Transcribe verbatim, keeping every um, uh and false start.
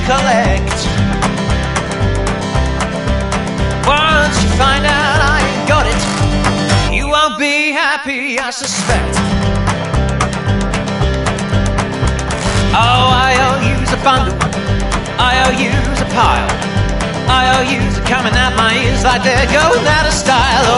collect. Once you find out I ain't got it, you won't be happy, I suspect. Oh, I owe you's a bundle, I owe you's a pile, I owe you's a coming out my ears like they're going out of style.